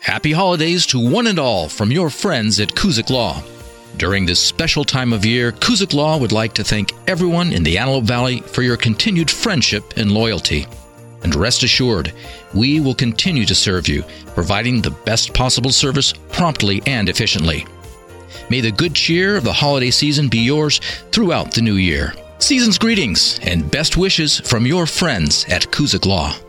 Happy holidays to one and all from your friends at Cusick Law. During this special time of year, Cusick Law would like to thank everyone in the Antelope Valley for your continued friendship and loyalty. And rest assured, we will continue to serve you, providing the best possible service promptly and efficiently. May the good cheer of the holiday season be yours throughout the new year. Season's greetings and best wishes from your friends at Cusick Law.